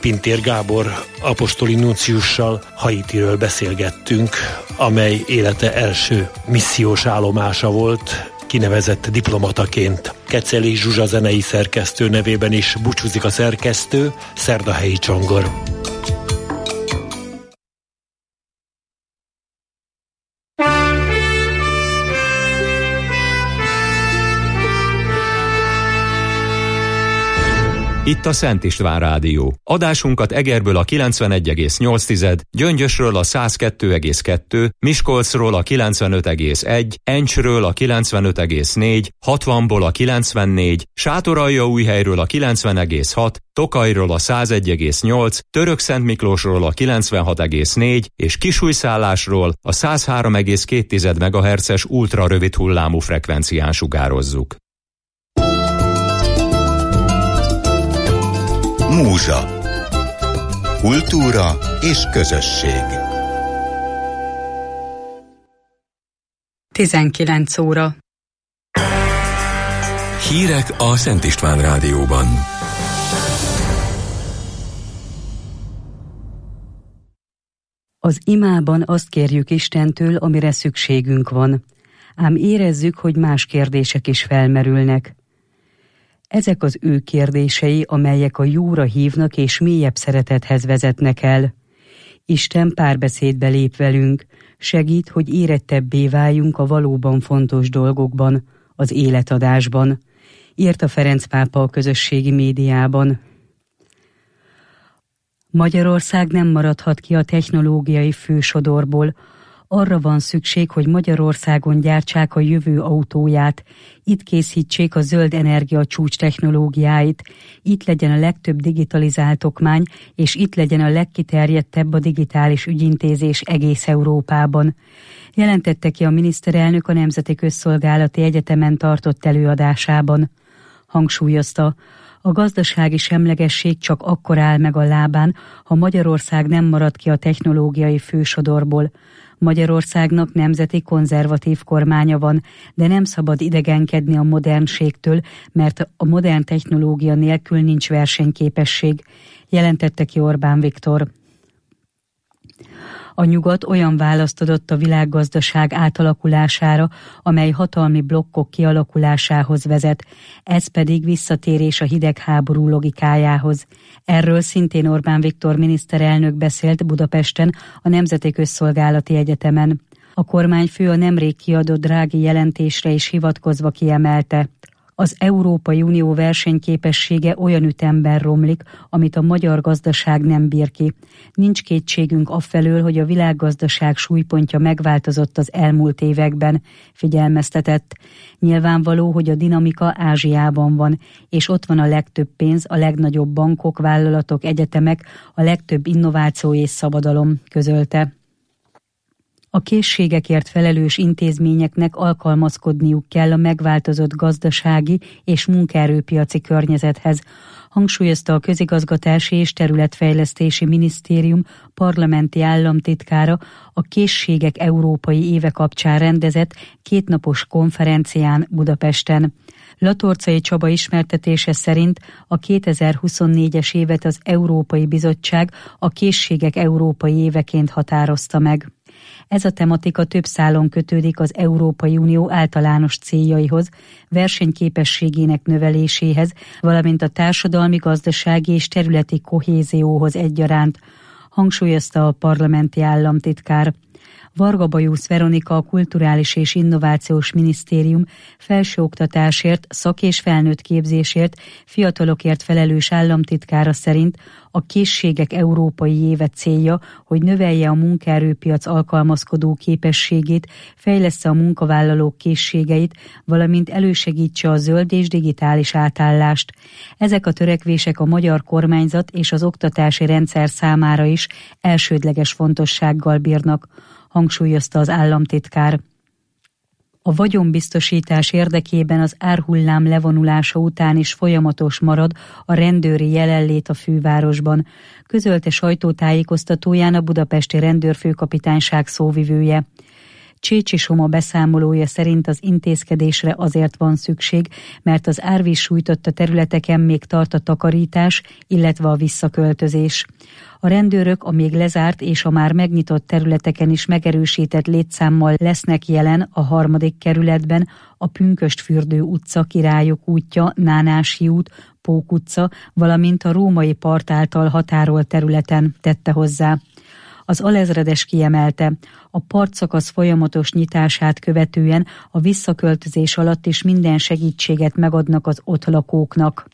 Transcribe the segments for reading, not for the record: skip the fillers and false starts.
Pintér Gábor apostoli nunciussal Haitiről beszélgettünk, amely élete első missziós állomása volt, kinevezett diplomataként. Keceli Zsuzsa zenei szerkesztő nevében is búcsúzik a szerkesztő, Szerdahelyi Csongor. Itt a Szent István Rádió. Adásunkat Egerből a 91,8, Gyöngyösről a 102,2, Miskolcról a 95,1, Encsről a 95,4, 60-ból a 94, Sátoraljaújhelyről a 90,6, Tokajról a 101,8, Törökszentmiklósról a 96,4 és Kisújszállásról a 103,2 MHz-es ultrarövid hullámú frekvencián sugározzuk. Múzsa. Kultúra és közösség. 19 óra. Hírek a Szent István Rádióban. Az imában azt kérjük Istentől, amire szükségünk van, ám érezzük, hogy más kérdések is felmerülnek. Ezek az ő kérdései, amelyek a jóra hívnak és mélyebb szeretethez vezetnek el. Isten párbeszédbe lép velünk, segít, hogy érettebbé váljunk a valóban fontos dolgokban, az életadásban, írta Ferenc pápa a közösségi médiában. Magyarország nem maradhat ki a technológiai fősodorból. Arra van szükség, hogy Magyarországon gyártsák a jövő autóját, itt készítsék a zöld energia csúcs technológiáit, itt legyen a legtöbb digitalizált okmány, és itt legyen a legkiterjedtebb a digitális ügyintézés egész Európában. Jelentette ki a miniszterelnök a Nemzeti Közszolgálati Egyetemen tartott előadásában. Hangsúlyozta, a gazdasági semlegesség csak akkor áll meg a lábán, ha Magyarország nem marad ki a technológiai fősodorból. Magyarországnak nemzeti konzervatív kormánya van, de nem szabad idegenkedni a modernségtől, mert a modern technológia nélkül nincs versenyképesség, jelentette ki Orbán Viktor. A nyugat olyan választ adott a világgazdaság átalakulására, amely hatalmi blokkok kialakulásához vezet, ez pedig visszatérés a hidegháború logikájához. Erről szintén Orbán Viktor miniszterelnök beszélt Budapesten a Nemzeti Közszolgálati Egyetemen. A kormányfő a nemrég kiadott Draghi jelentésre is hivatkozva kiemelte: az Európai Unió versenyképessége olyan ütemben romlik, amit a magyar gazdaság nem bír ki. Nincs kétségünk afelől, hogy a világgazdaság súlypontja megváltozott az elmúlt években, figyelmeztetett. Nyilvánvaló, hogy a dinamika Ázsiában van, és ott van a legtöbb pénz, a legnagyobb bankok, vállalatok, egyetemek, a legtöbb innováció és szabadalom, közölte. A készségekért felelős intézményeknek alkalmazkodniuk kell a megváltozott gazdasági és munkaerőpiaci környezethez, hangsúlyozta a Közigazgatási és Területfejlesztési Minisztérium parlamenti államtitkára a Készségek Európai Éve kapcsán rendezett kétnapos konferencián Budapesten. Latorcai Csaba ismertetése szerint a 2024-es évet az Európai Bizottság a Készségek Európai Éveként határozta meg. Ez a tematika több szálon kötődik az Európai Unió általános céljaihoz, versenyképességének növeléséhez, valamint a társadalmi, gazdasági és területi kohézióhoz egyaránt, hangsúlyozta a parlamenti államtitkár. Varga Bajusz Veronika, a Kulturális és Innovációs Minisztérium felsőoktatásért, szak- és felnőtt képzésért, fiatalokért felelős államtitkára szerint a Készségek Európai Éve célja, hogy növelje a munkaerőpiac alkalmazkodó képességét, fejlessze a munkavállalók készségeit, valamint elősegítse a zöld és digitális átállást. Ezek a törekvések a magyar kormányzat és az oktatási rendszer számára is elsődleges fontossággal bírnak, hangsúlyozta az államtitkár. A vagyonbiztosítás érdekében az árhullám levonulása után is folyamatos marad a rendőri jelenlét a fővárosban, közölte sajtótájékoztatóján a budapesti rendőrfőkapitányság szóvivője. Csécsi Soma beszámolója szerint az intézkedésre azért van szükség, mert az árvíz sújtotta területeken még tart a takarítás, illetve a visszaköltözés. A rendőrök a még lezárt és a már megnyitott területeken is megerősített létszámmal lesznek jelen a 3. kerületben, a Pünkösdfürdő utca, Királyok útja, Nánási út, Pók utca, valamint a Római part által határolt területen, tette hozzá. Az alezredes kiemelte, a partszakasz folyamatos nyitását követően a visszaköltözés alatt is minden segítséget megadnak az ott lakóknak.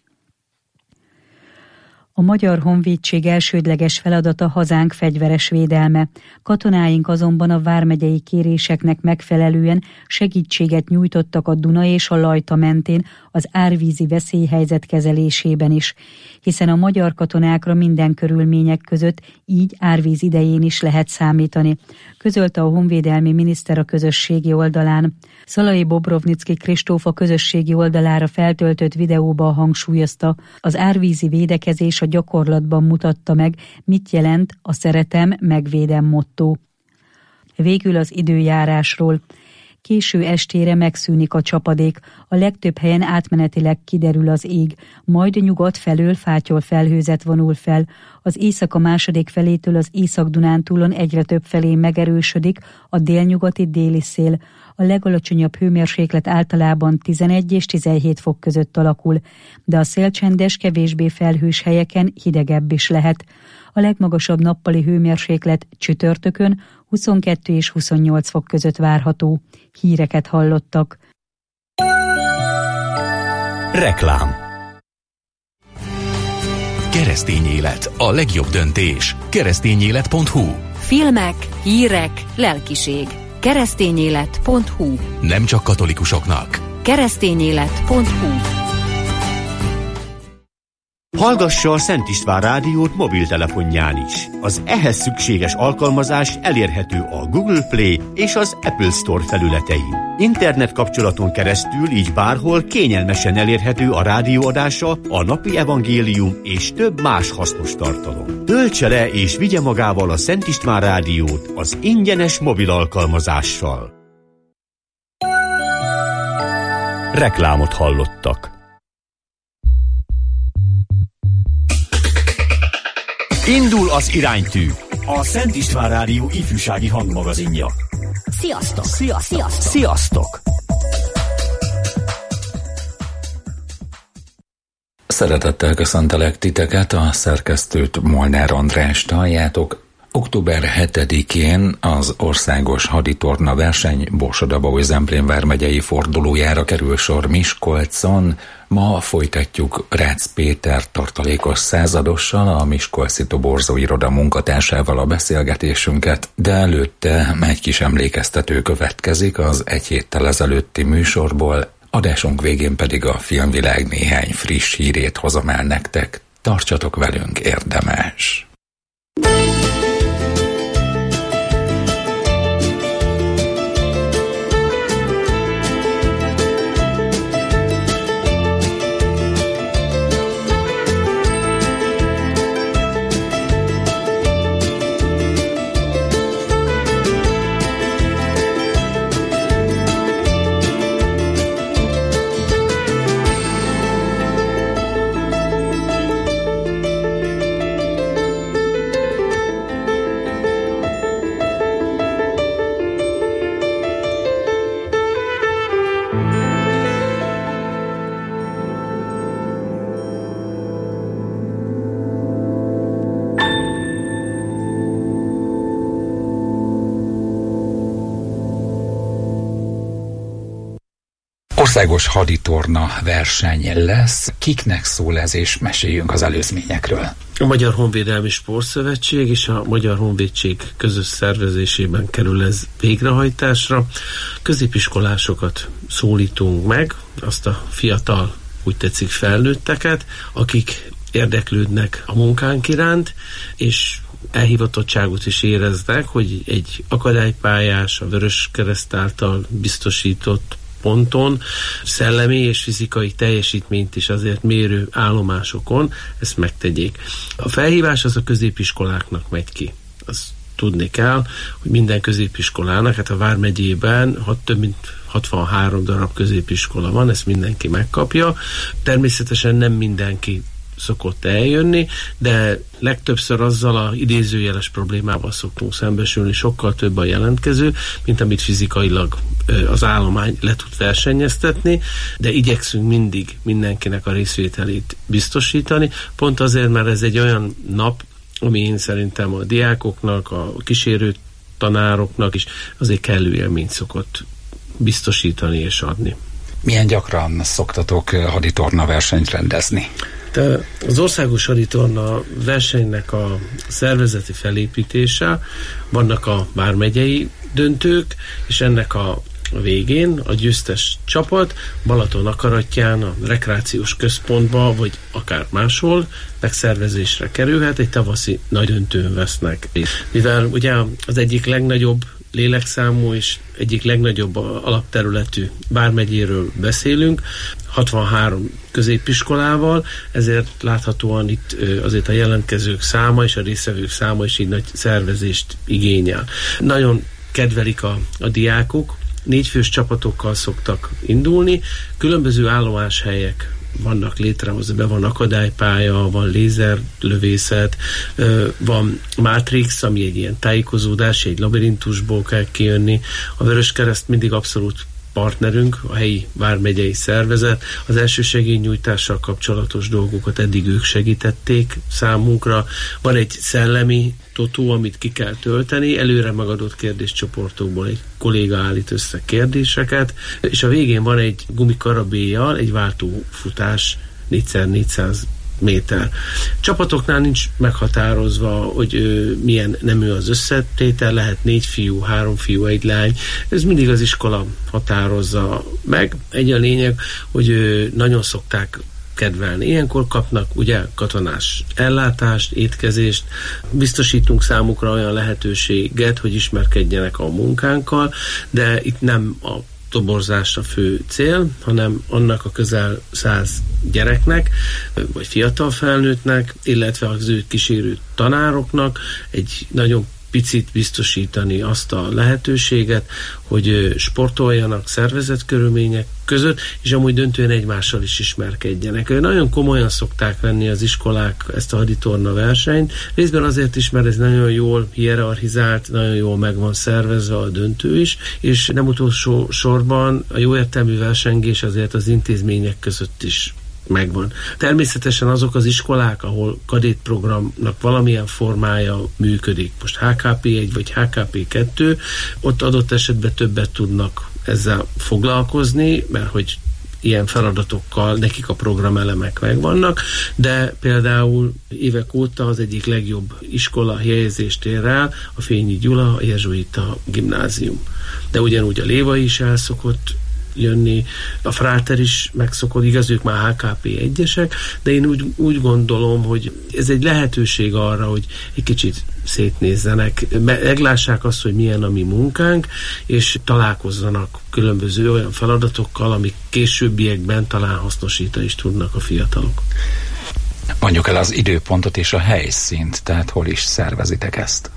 A Magyar Honvédség elsődleges feladata hazánk fegyveres védelme. Katonáink azonban a vármegyei kéréseknek megfelelően segítséget nyújtottak a Duna és a Lajta mentén az árvízi veszélyhelyzet kezelésében is, hiszen a magyar katonákra minden körülmények között, így árvíz idején is lehet számítani, közölte a honvédelmi miniszter a közösségi oldalán. Szalai Bobrovnicki Kristóf a közösségi oldalára feltöltött videóba hangsúlyozta, az árvízi védekezés a gyakorlatban mutatta meg, mit jelent a szeretem, megvédem motto. Végül az időjárásról. Késő estére megszűnik a csapadék, a legtöbb helyen átmenetileg kiderül az ég, majd nyugat felől fátyol felhőzet vonul fel. Az éjszaka második felétől az Észak-Dunántúlon egyre több felé megerősödik a délnyugati déli szél. A legalacsonyabb hőmérséklet általában 11 és 17 fok között alakul, de a szélcsendes, kevésbé felhős helyeken hidegebb is lehet. A legmagasabb nappali hőmérséklet csütörtökön 22 és 28 fok között várható. Híreket hallottak. Reklám. Keresztény élet. A legjobb döntés. Keresztényélet.hu. Filmek, hírek, lelkiség. Keresztényélet.hu. Nem csak katolikusoknak. Keresztényélet.hu. Hallgassa a Szent István rádiót mobiltelefonján is. Az ehhez szükséges alkalmazás elérhető a Google Play és az Apple Store felületein. Internet kapcsolaton keresztül így bárhol kényelmesen elérhető a rádióadása, a napi evangélium és több más hasznos tartalom. Töltse le és vigye magával a Szent István rádiót az ingyenes mobil alkalmazással. Reklámot hallottak. Indul az iránytű, a Szent István Rádió ifjúsági hangmagazinja. Sziasztok! Sziasztok! Sziasztok! Szeretettel köszöntelek titeket, a szerkesztőt, Molnár Andrást halljátok. Október 7-én az országos haditorna verseny Borsod-Abaúj-Zemplén vármegyei fordulójára kerül sor Miskolcon. Ma folytatjuk Rácz Péter tartalékos századossal, a Miskolci Toborzó iroda munkatársával a beszélgetésünket, de előtte egy kis emlékeztető következik az egy héttel ezelőtti műsorból, adásunk végén pedig a filmvilág néhány friss hírét hozom el nektek. Tartsatok velünk, érdemes! Országos haditorna verseny lesz. Kiknek szól ez, és meséljünk az előzményekről. A Magyar Honvédelmi Sportszövetség és a Magyar Honvédség közös szervezésében kerül ez végrehajtásra. Középiskolásokat szólítunk meg, azt a fiatal, úgy tetszik felnőtteket, akik érdeklődnek a munkánk iránt, és elhivatottságot is éreznek, hogy egy akadálypályás, a Vöröskereszt által biztosított ponton szellemi és fizikai teljesítményt is azért mérő állomásokon ezt megtegyék. A felhívás az a középiskoláknak megy ki. Az tudni kell, hogy minden középiskolának, hát a Vármegyében több mint 63 darab középiskola van, ezt mindenki megkapja. Természetesen nem mindenki szokott eljönni, de legtöbbször azzal a idézőjeles problémával szoktunk szembesülni, sokkal több a jelentkező, mint amit fizikailag az állomány le tud versenyeztetni, de igyekszünk mindig mindenkinek a részvételét biztosítani, pont azért, mert ez egy olyan nap, ami én szerintem a diákoknak, a kísérő tanároknak is azért kellő élményt szokott biztosítani és adni. Milyen gyakran szoktatok haditorna versenyt rendezni? De az országos haditorna versenynek a szervezeti felépítése, vannak a vármegyei döntők, és ennek a végén a győztes csapat Balaton akaratján a rekreációs központba, vagy akár máshol megszervezésre kerülhet, egy tavaszi nagydöntőn vesznek. Mivel ugye az egyik legnagyobb lélekszámú és egyik legnagyobb alapterületű vármegyéről beszélünk, 63 középiskolával, ezért láthatóan itt azért a jelentkezők száma és a résztvevők száma is így nagy szervezést igényel. Nagyon kedvelik a diákok, 4 fős csapatokkal szoktak indulni, különböző állomáshelyek vannak létrehozva, be van akadálypálya, van lézerlövészet, van Matrix, ami egy ilyen tájékozódás, egy labirintusból kell kijönni. A Vöröskereszt mindig abszolút partnerünk, a helyi vármegyei szervezet. Az elsősegélynyújtással kapcsolatos dolgokat eddig ők segítették számunkra. Van egy szellemi totó, amit ki kell tölteni, előre megadott kérdéscsoportokból egy kolléga állít össze kérdéseket, és a végén van egy gumikarabélyjal egy váltófutás 4x400 méter. Csapatoknál nincs meghatározva, hogy milyen nemű az összetétel, lehet 4 fiú, 3 fiú, 1 lány. Ez mindig az iskola határozza meg. Egy a lényeg, hogy nagyon szokták kedvelni. Ilyenkor kapnak ugye katonás ellátást, étkezést, biztosítunk számukra olyan lehetőséget, hogy ismerkedjenek a munkánkkal, de itt nem a toborzás a fő cél, hanem annak a közel 100 gyereknek, vagy fiatal felnőttnek, illetve az ő kísérő tanároknak egy nagyon picit biztosítani azt a lehetőséget, hogy sportoljanak szervezett körülmények között, és amúgy döntően egymással is ismerkedjenek. Nagyon komolyan szokták venni az iskolák ezt a haditorna versenyt, részben azért is, mert ez nagyon jól hierarchizált, nagyon jól meg van szervezve a döntő is, és nem utolsó sorban a jó értelmű versengés azért az intézmények között is megvan. Természetesen azok az iskolák, ahol kadétprogramnak valamilyen formája működik, most HKP1 vagy HKP2, ott adott esetben többet tudnak ezzel foglalkozni, mert hogy ilyen feladatokkal nekik a programelemek megvannak, de például évek óta az egyik legjobb iskola helyezést ér el a Fényi Gyula, a jezsuita gimnázium. De ugyanúgy a Lévai is el szokott jönni, a Fráter is megszokott, igaz, ők már HKP 1-esek, de én úgy gondolom, hogy ez egy lehetőség arra, hogy egy kicsit szétnézzenek, meglássák azt, hogy milyen a mi munkánk, és találkozzanak különböző olyan feladatokkal, amik későbbiekben talán hasznosítani is tudnak a fiatalok. Mondjuk el az időpontot és a helyszínt, tehát hol is szervezitek ezt?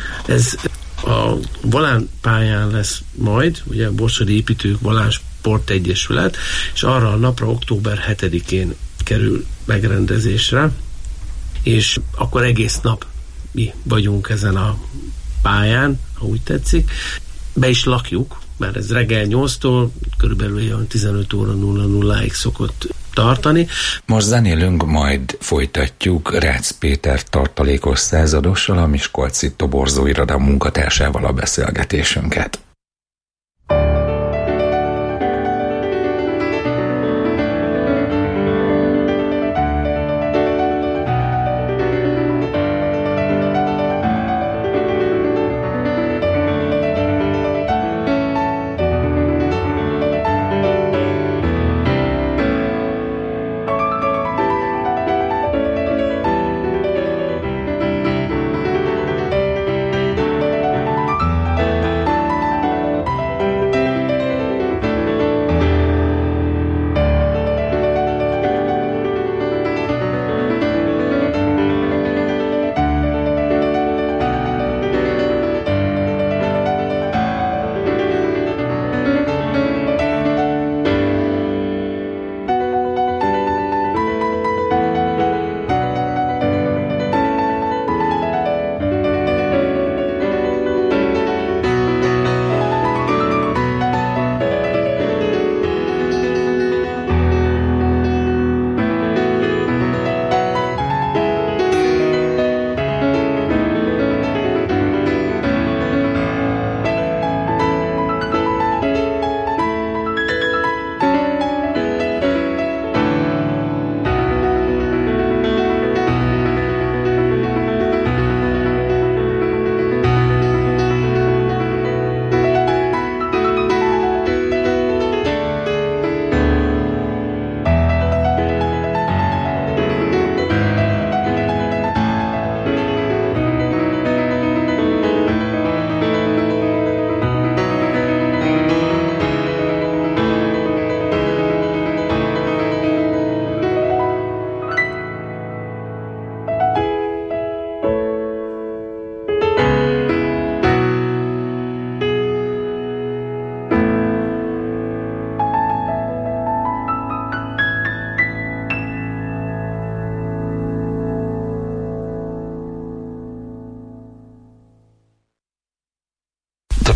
Ez a Volán pályán lesz majd, ugye a Borsodi Építők Volán Sport Egyesület, és arra a napra október 7-én kerül megrendezésre, és akkor egész nap mi vagyunk ezen a pályán, ha úgy tetszik. Be is lakjuk, mert ez reggel 8-tól körülbelül olyan 15 óra 00-ig szokott tartani. Most zenélünk, majd folytatjuk Rácz Péter tartalékos századossal, a Miskolci Toborzó Iroda munkatársával a beszélgetésünket.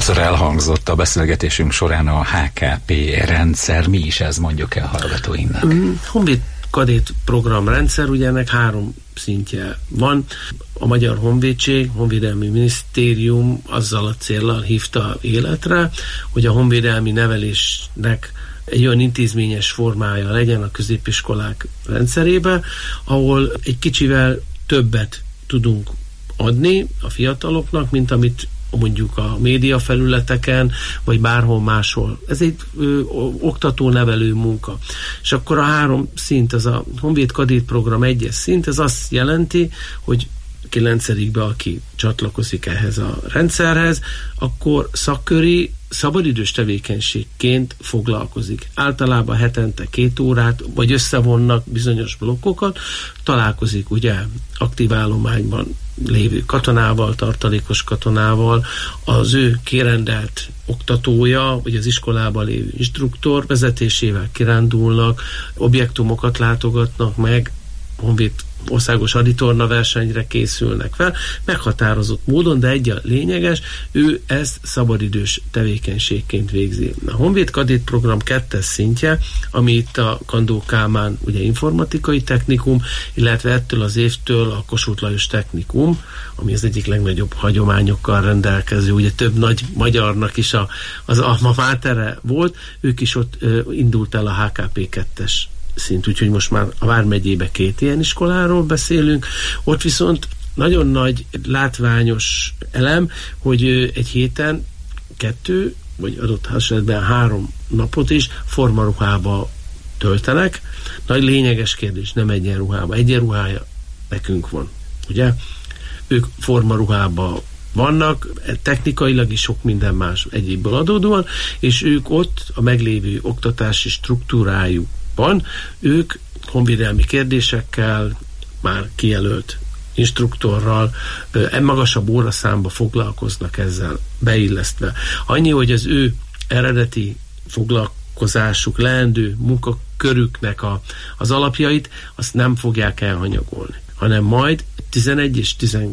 Többször elhangzott a beszélgetésünk során a HKP rendszer. Mi is ez, mondjuk el hallgatóinknak? Honvéd kadét programrendszer, ugye ennek 3 szintje van. A Magyar Honvédség, Honvédelmi Minisztérium azzal a céllal hívta életre, hogy a honvédelmi nevelésnek egy olyan intézményes formája legyen a középiskolák rendszerébe, ahol egy kicsivel többet tudunk adni a fiataloknak, mint amit mondjuk a média felületeken, vagy bárhol máshol. Ez egy oktató-nevelő munka. És akkor a 3 szint, az a Honvéd Kadét Program 1-es szint, ez azt jelenti, hogy 9-be, aki csatlakozik ehhez a rendszerhez, akkor szakköri, szabadidős tevékenységként foglalkozik. Általában hetente 2 órát, vagy összevonnak bizonyos blokkokat, találkozik ugye aktív állományban lévő katonával, tartalékos katonával, az ő kirendelt oktatója, vagy az iskolában lévő instruktor vezetésével kirándulnak, objektumokat látogatnak meg, honvéd országos haditorna versenyre készülnek fel, meghatározott módon, de egy a lényeges, ő ezt szabadidős tevékenységként végzi. A Honvéd Kadét Program 2-es szintje, ami itt a Kandó Kálmán ugye informatikai technikum, illetve ettől az évtől a Kossuth Lajos Technikum, ami az egyik legnagyobb hagyományokkal rendelkező, ugye több nagy magyarnak is az alma mátere volt, ők is ott indult el a HKP 2-es szint, úgyhogy most már a Vármegyébe 2 ilyen iskoláról beszélünk. Ott viszont nagyon nagy látványos elem, hogy egy héten 2, vagy adott esetben 3 napot is formaruhába töltenek. Nagy lényeges kérdés, nem egyenruhába. Egyenruhája nekünk van, ugye? Ők formaruhába vannak, technikailag is sok minden más egyébből adódóan, és ők ott a meglévő oktatási struktúrájukban, ők honvédelmi kérdésekkel, már kijelölt instruktorral, magasabb óraszámba foglalkoznak ezzel beillesztve. Annyi, hogy az ő eredeti foglalkozásuk, leendő munkakörüknek az alapjait, azt nem fogják elhanyagolni, hanem majd 11 és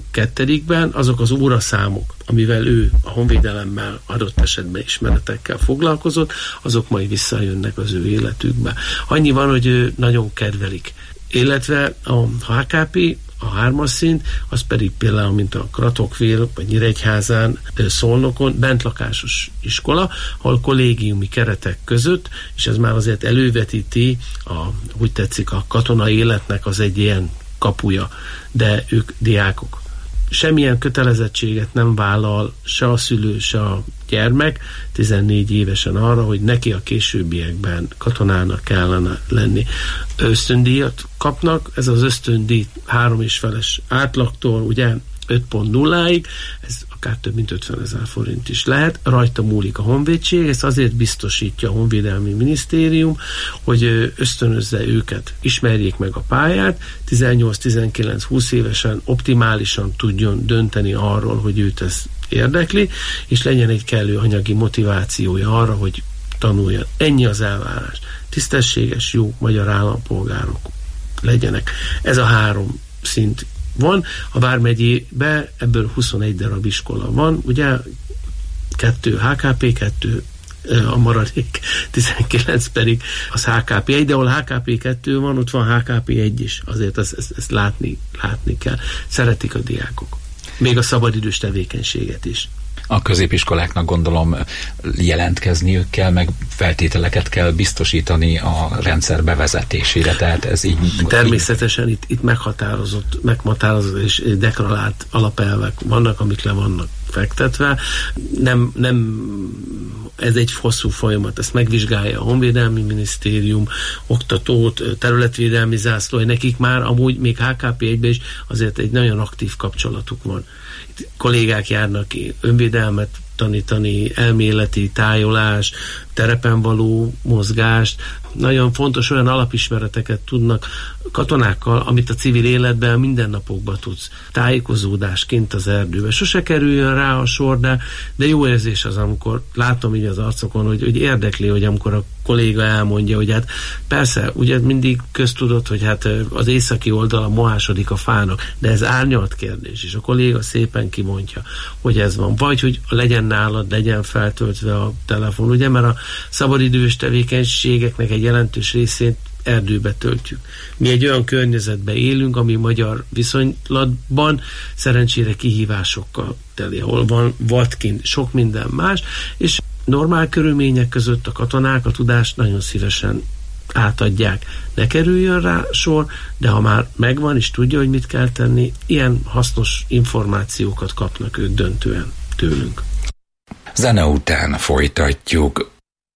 12-ben azok az óraszámok, amivel ő a honvédelemmel adott esetben ismeretekkel foglalkozott, azok majd visszajönnek az ő életükbe. Annyi van, hogy ő nagyon kedvelik. Illetve a HKP, a 3-as szint, az pedig például, mint a Kratokvél, vagy Nyíregyházán, Szolnokon, bentlakásos iskola, ahol kollégiumi keretek között, és ez már azért elővetíti, úgy tetszik, a katonai életnek az egy ilyen kapuja, de ők diákok. Semmilyen kötelezettséget nem vállal se a szülő, se a gyermek 14 évesen arra, hogy neki a későbbiekben katonának kellene lenni. Ösztöndíjat kapnak, ez az ösztöndíj 3,5-es átlagtól, ugye 5.0-ig, ez akár több mint 50 000 forint is lehet, rajta múlik a honvédség, ezt azért biztosítja a Honvédelmi Minisztérium, hogy ösztönözze őket, ismerjék meg a pályát, 18-19-20 évesen optimálisan tudjon dönteni arról, hogy őt ez érdekli, és legyen egy kellő anyagi motivációja arra, hogy tanuljon. Ennyi az elvárás. Tisztességes, jó magyar állampolgárok legyenek. Ez a 3 szint van. A Vármegyébe ebből 21 darab iskola van, ugye 2 HKP, 2 a maradék 19 pedig az HKP 1, de ahol HKP 2 van, ott van HKP 1 is. Azért ezt látni kell. Szeretik a diákok. Még a szabadidős tevékenységet is. A középiskoláknak gondolom jelentkezniük kell, meg feltételeket kell biztosítani a rendszer bevezetésére, tehát ez így... Természetesen itt meghatározott és deklarált alapelvek vannak, amik le vannak fektetve. Nem ez egy hosszú folyamat, ezt megvizsgálja a Honvédelmi Minisztérium, oktatót, területvédelmi zászlói, nekik már amúgy még HKP 1-ben is azért egy nagyon aktív kapcsolatuk van. Itt kollégák járnak ki önvédelmet tanítani, elméleti tájolás, terepen való mozgást, nagyon fontos, olyan alapismereteket tudnak katonákkal, amit a civil életben, mindennapokban tudsz. Tájékozódás kint az erdőben. Sose kerüljön rá a sor, de jó érzés az, amikor látom így az arcokon, hogy érdekli, hogy amikor a kolléga elmondja, hogy hát persze, ugye mindig köztudott, hogy hát az északi oldala mohásodik a fának, de ez árnyalt kérdés, és a kolléga szépen kimondja, hogy ez van. Vagy, hogy legyen nálad, legyen feltöltve a telefon, ugye, mert a szabadidős tevékenységeknek egy jelentős részét erdőbe töltjük. Mi egy olyan környezetben élünk, ami magyar viszonylatban szerencsére kihívásokkal teli, ahol van vadkint sok minden más, és normál körülmények között a katonák a tudást nagyon szívesen átadják. Ne kerüljön rá sor, de ha már megvan és tudja, hogy mit kell tenni, ilyen hasznos információkat kapnak ők döntően tőlünk. Zene után folytatjuk.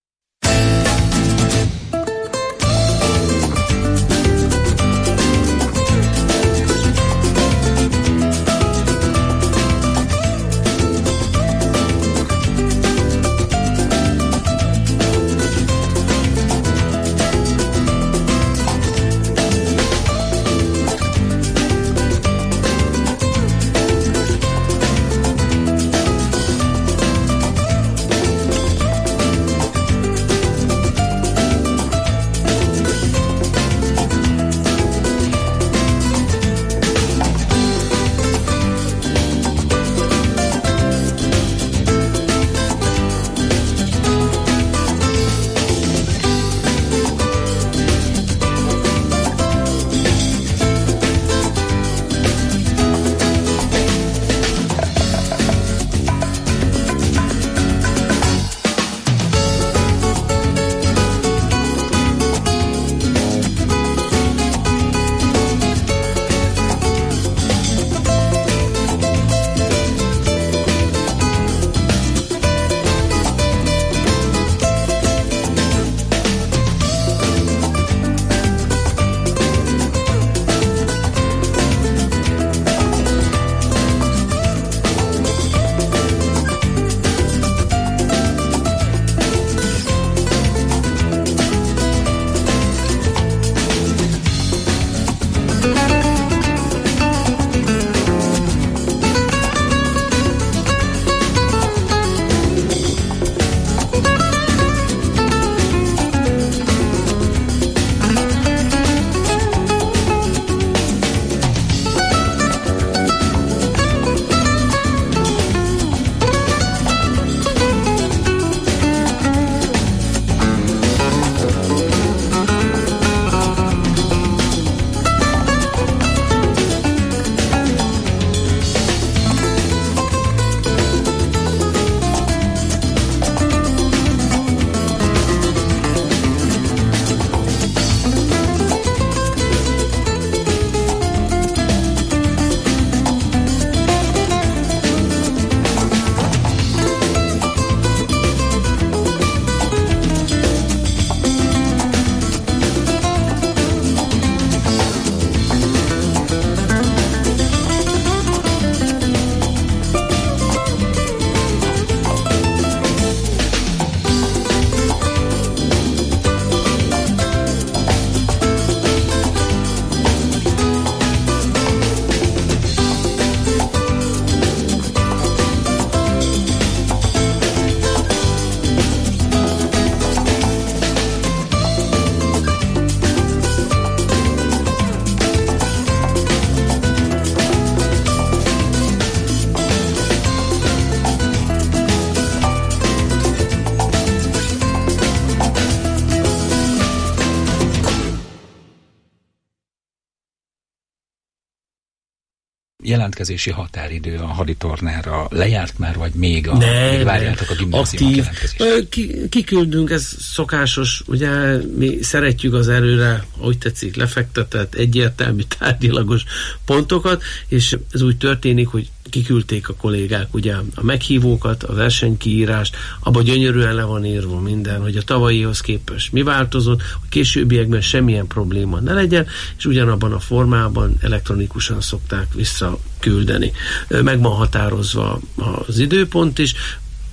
jelentkezési határidő a haditornára lejárt már, vagy még várjátok a gimnáziumok jelentkezését? Kiküldünk, ez szokásos, ugye mi szeretjük az erőre, ahogy tetszik, lefektetett, egyértelmű, tárgyilagos pontokat, és ez úgy történik, hogy kiküldték a kollégák ugye a meghívókat, a versenykiírást, abban gyönyörűen le van írva minden, hogy a tavalyihoz képest mi változott, hogy későbbiekben semmilyen probléma ne legyen, és ugyanabban a formában elektronikusan szokták visszaküldeni. Meg van határozva az időpont is,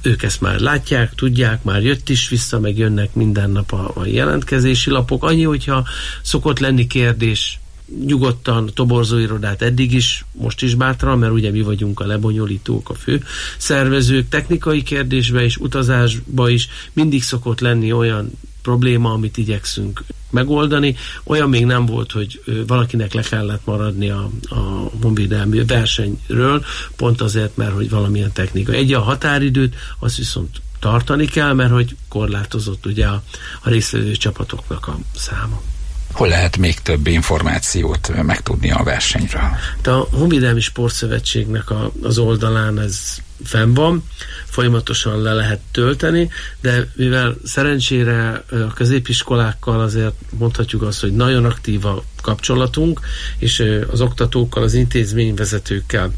ők ezt már látják, tudják, már jött is vissza, meg jönnek minden nap a jelentkezési lapok. Annyi, hogyha szokott lenni kérdés, nyugodtan toborzóirodát eddig is, most is bátran, mert ugye mi vagyunk a lebonyolítók, a fő szervezők, technikai kérdésbe és utazásba is mindig szokott lenni olyan probléma, amit igyekszünk megoldani. Olyan még nem volt, hogy valakinek le kellett maradni a honvédelmi versenyről, pont azért, mert hogy valamilyen technika. A határidőt azt viszont tartani kell, mert hogy korlátozott ugye a résztvevő csapatoknak a száma. Hol lehet még több információt megtudni a versenyről? A Honvédelmi Sportszövetségnek az oldalán ez fenn van, folyamatosan le lehet tölteni, de mivel szerencsére a középiskolákkal azért mondhatjuk azt, hogy nagyon aktív a kapcsolatunk, és az oktatókkal, az intézményvezetőkkel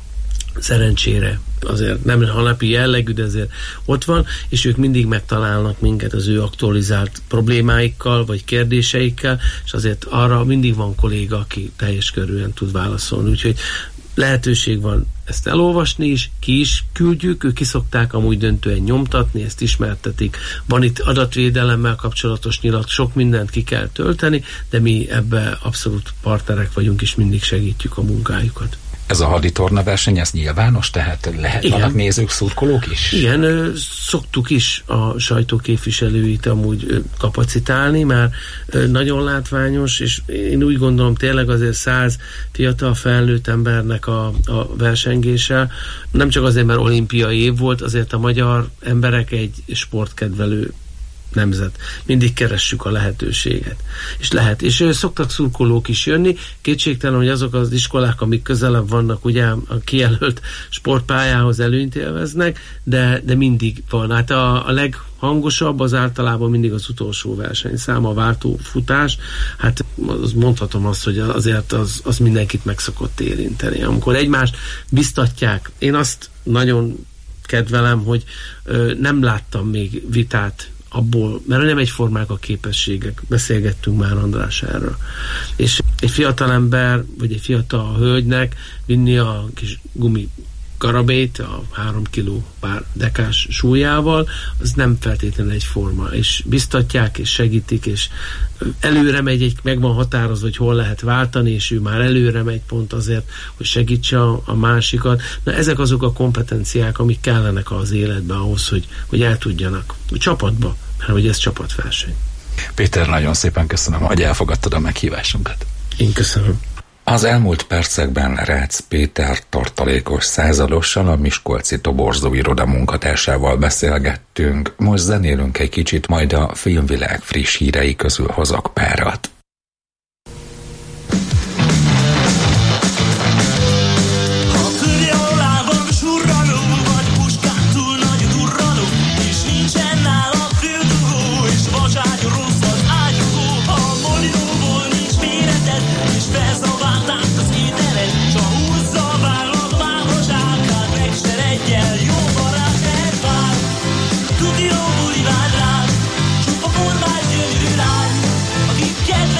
szerencsére azért nem hanapi jellegű, de azért ott van, és ők mindig megtalálnak minket az ő aktualizált problémáikkal, vagy kérdéseikkel, és azért arra mindig van kolléga, aki teljes körűen tud válaszolni. Úgyhogy lehetőség van ezt elolvasni is, ki is küldjük, ők kiszokták amúgy döntően nyomtatni, ezt ismertetik. Van itt adatvédelemmel kapcsolatos nyilat, sok mindent ki kell tölteni, de mi ebbe abszolút partnerek vagyunk, és mindig segítjük a munkájukat. Ez a haditorna verseny, ez nyilvános, tehát vannak nézők, szurkolók is? Igen, szoktuk is a sajtóképviselőit amúgy kapacitálni, már nagyon látványos, és én úgy gondolom tényleg azért 100 fiatal felnőtt embernek a versengése, nem csak azért, mert olimpiai év volt, azért a magyar emberek egy sportkedvelő nemzet. Mindig keressük a lehetőséget. És lehet. És szoktak szurkolók is jönni. Kétségtelen, hogy azok az iskolák, amik közelebb vannak, ugye a kijelölt sportpályához előnyt élveznek, de mindig van. Hát a leghangosabb az általában mindig az utolsó versenyszám, a váltófutás. Hát mondhatom azt, hogy azért az mindenkit meg szokott érinteni. Amikor egymást biztatják, én azt nagyon kedvelem, hogy nem láttam még vitát abból, mert nem egyformák a képességek, beszélgettünk már András erről. És egy fiatal ember, vagy egy fiatal hölgynek vinni a kis gumi karabét a 3 kiló pár dekás súlyával, az nem feltétlenül egyforma, és biztatják, és segítik, és előre megy, meg van határozva, hogy hol lehet váltani, és ő már előre megy pont azért, hogy segítse a másikat. Na, ezek azok a kompetenciák, amik kellenek az életben ahhoz, hogy el tudjanak a csapatba, mert hogy ez csapatverseny. Péter, nagyon szépen köszönöm, hogy elfogadtad a meghívásunkat. Én köszönöm. Az elmúlt percekben Rácz Péter tartalékos századossal, a miskolci toborzóiroda munkatársával beszélgettünk. Most zenélünk egy kicsit, majd a filmvilág friss hírei közül hozok párat. Get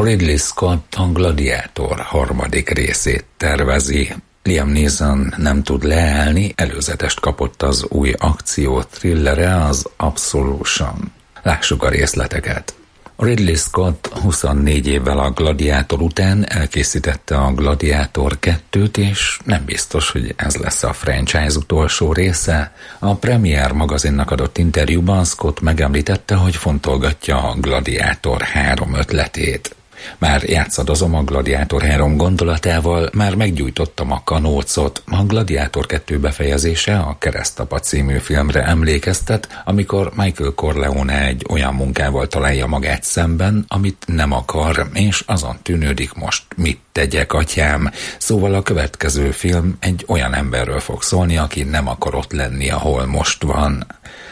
Ridley Scott a Gladiátor harmadik részét tervezi. Liam Neeson nem tud leállni, előzetest kapott az új akció-thrillere, az Absolution. Lássuk a részleteket. Ridley Scott 24 évvel a Gladiátor után elkészítette a Gladiátor 2-t, és nem biztos, hogy ez lesz a franchise utolsó része. A Premiere magazinnak adott interjúban Scott megemlítette, hogy fontolgatja a Gladiátor 3 ötletét. Már játszadozom a Gladiátor 3 gondolatával, már meggyújtottam a kanócot. A Gladiátor 2 befejezése a Keresztapa című filmre emlékeztet, amikor Michael Corleone egy olyan munkával találja magát szemben, amit nem akar, és azon tűnődik, most mit tegyek, atyám. Szóval a következő film egy olyan emberről fog szólni, aki nem akar ott lenni, ahol most van.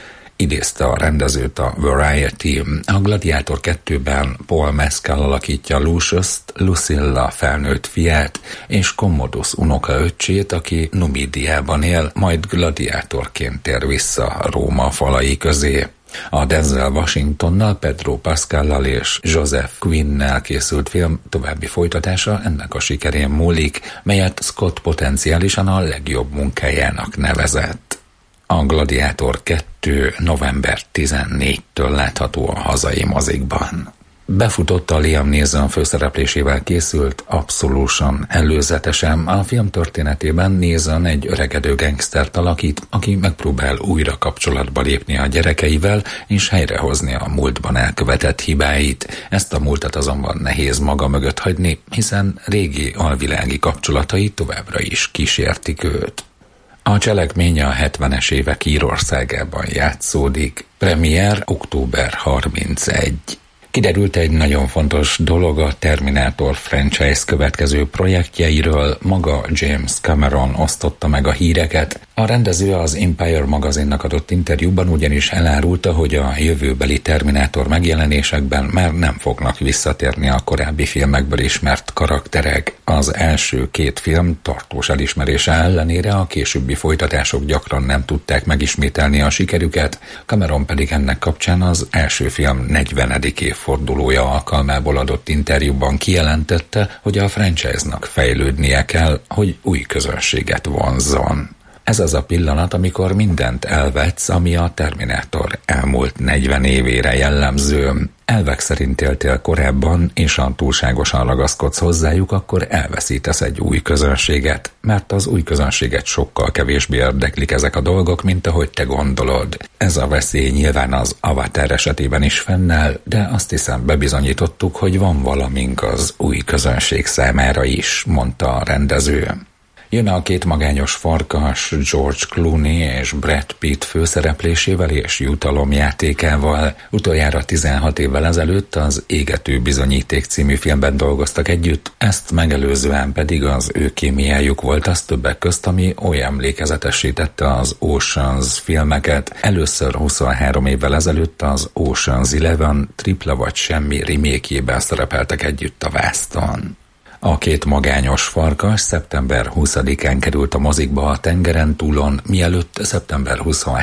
Idézte a rendezőt a Variety. A Gladiátor 2-ben Paul Mescal alakítja Luciust, Lucilla felnőtt fiát, és Commodus unokaöccsét, aki Numidiában él, majd gladiátorként tér vissza Róma falai közé. A Denzel Washingtonnal, Pedro Pascallal és Joseph Quinn-nel készült film további folytatása ennek a sikerén múlik, melyet Scott potenciálisan a legjobb munkájának nevezett. A Gladiátor 2 november 14-től látható a hazai mozikban. Befutott a Liam Neeson főszereplésével készült Absolution előzetesen. A film történetében Neeson egy öregedő gangstert alakít, aki megpróbál újra kapcsolatba lépni a gyerekeivel és helyrehozni a múltban elkövetett hibáit. Ezt a múltat azonban nehéz maga mögött hagyni, hiszen régi alvilági kapcsolatai továbbra is kísértik őt. A cselekmény a 70-es évek Írországában játszódik. Premier október 31. Kiderült egy nagyon fontos dolog a Terminator franchise következő projektjeiről, maga James Cameron osztotta meg a híreket. A rendező az Empire magazinnak adott interjúban ugyanis elárulta, hogy a jövőbeli Terminator megjelenésekben már nem fognak visszatérni a korábbi filmekből ismert karakterek. Az első két film tartós elismerése ellenére a későbbi folytatások gyakran nem tudták megismételni a sikerüket, Cameron pedig ennek kapcsán az első film 40. évfordulója alkalmából adott interjúban kijelentette, hogy a franchise-nak fejlődnie kell, hogy új közönséget vonzzon. Ez az a pillanat, amikor mindent elvetsz, ami a Terminator elmúlt 40 évére jellemző. Elvek szerint éltél korábban, és ha túlságosan ragaszkodsz hozzájuk, akkor elveszítesz egy új közönséget, mert az új közönséget sokkal kevésbé érdeklik ezek a dolgok, mint ahogy te gondolod. Ez a veszély nyilván az Avatar esetében is fennáll, de azt hiszem bebizonyítottuk, hogy van valamink az új közönség számára is, mondta a rendező. Jön a két magányos farkas George Clooney és Brad Pitt főszereplésével és jutalomjátékával. Utoljára 16 évvel ezelőtt az Égető bizonyíték című filmben dolgoztak együtt, ezt megelőzően pedig az ő kémiájuk volt az többek közt, ami oly emlékezetessé tette az Ocean's filmeket. Először 23 évvel ezelőtt az Ocean's 11 Tripla vagy semmi remake-jében szerepeltek együtt a vászton. A két magányos farkas szeptember 20-án került a mozikba a tengeren túlon, mielőtt szeptember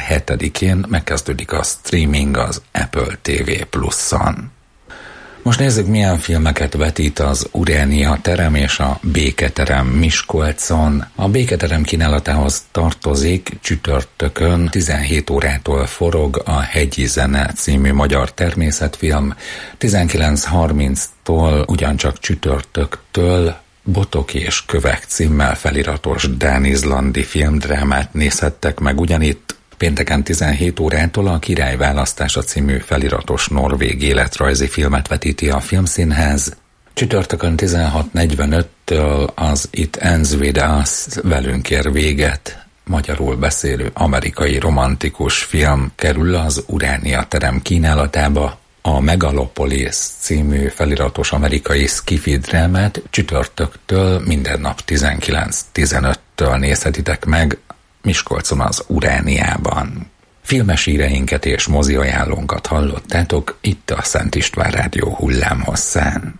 27-én megkezdődik a streaming az Apple TV Plus-on. Most nézzük, milyen filmeket vetít az Uránia terem és a Béketerem Miskolcon. A Béketerem kínálatához tartozik csütörtökön 17 órától forog a Hegyi Zene című magyar természetfilm, 19:30-tól ugyancsak csütörtöktől Botok és kövek címmel feliratos dán-izlandi filmdrámát nézhettek meg ugyanitt. Pénteken 17 órától a Király választása című feliratos norvég életrajzi filmet vetíti a Filmszínház. Csütörtökön 16:45-től az It Ends With Us, velünk ér véget, magyarul beszélő amerikai romantikus film kerül az Uránia terem kínálatába. A Megalopolis című feliratos amerikai sci-fi drámát csütörtöktől minden nap 19:15-től nézhetitek meg Miskolcon az Urániában. Filmes híreinket és mozi ajánlónkat hallottátok itt a Szent István Rádió hullámhosszán.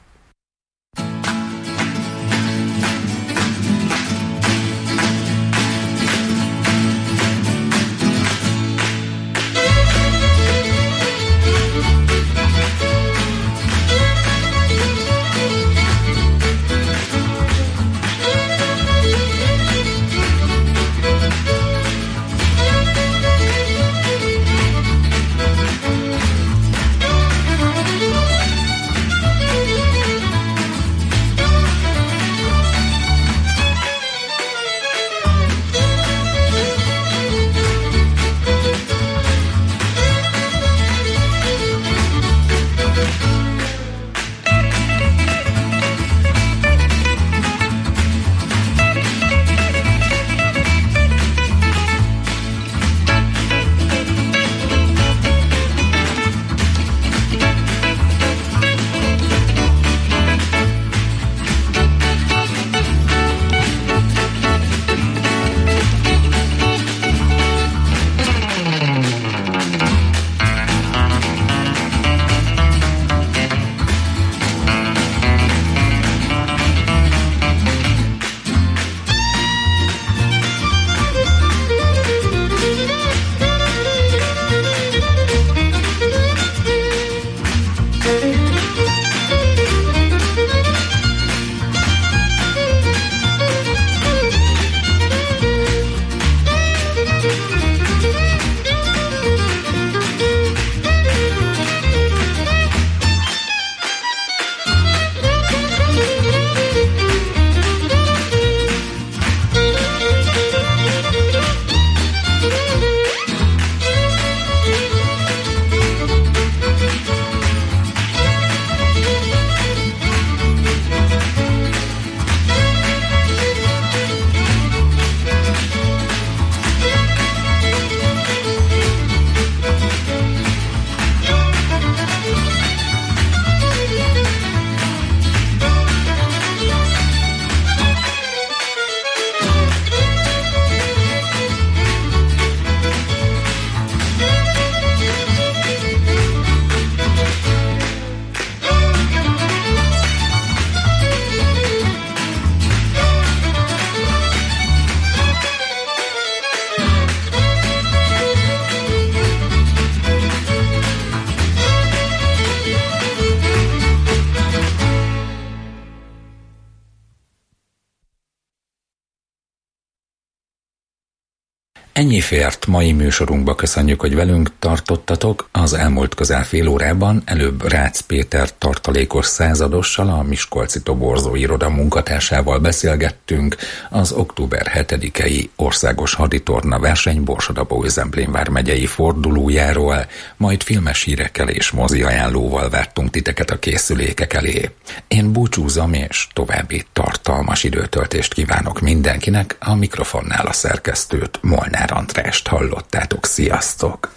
Ennyi fért mai műsorunkba, köszönjük, hogy velünk tartottatok. Az elmúlt közel fél órában előbb Rácz Péter tartalékos századossal, a Miskolci Toborzó iroda munkatársával beszélgettünk az október 7-i országos haditorna verseny Borsod-Abaúj-Zemplén vármegyei fordulójáról, majd filmes hírekkel és mozi ajánlóval vártunk titeket a készülékek elé. Én búcsúzom, és további tartalmas időtöltést kívánok mindenkinek, a mikrofonnál a szerkesztőt, Molnár Andrást hallottátok. Sziasztok!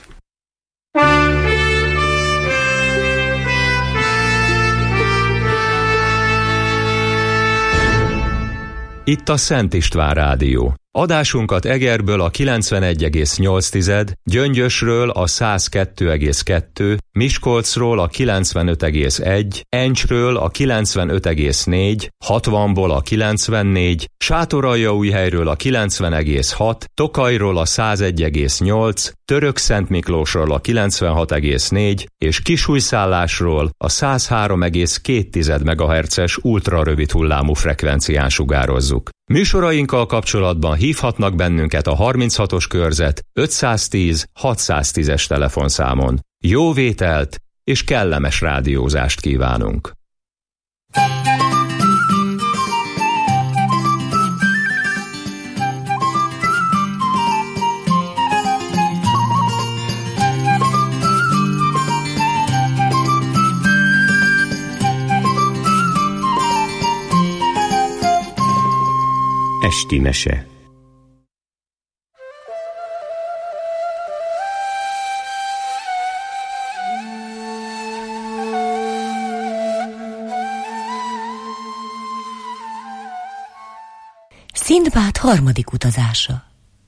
Itt a Szent István Rádió. Adásunkat Egerből a 91,8, Gyöngyösről a 102,2, Miskolcról a 95,1, Encsről a 95,4, 60-ból a 94, Sátoraljaújhelyről a 90,6, Tokajról a 101,8, Törökszentmiklósról a 96,4 és Kisújszállásról a 103,2 MHz-es ultrarövid hullámú frekvencián sugározzuk. Műsorainkkal kapcsolatban hívhatnak bennünket a 36-os körzet 510 610-es telefonszámon. Jó vételt és kellemes rádiózást kívánunk! Esti mese. Szindbád harmadik utazása.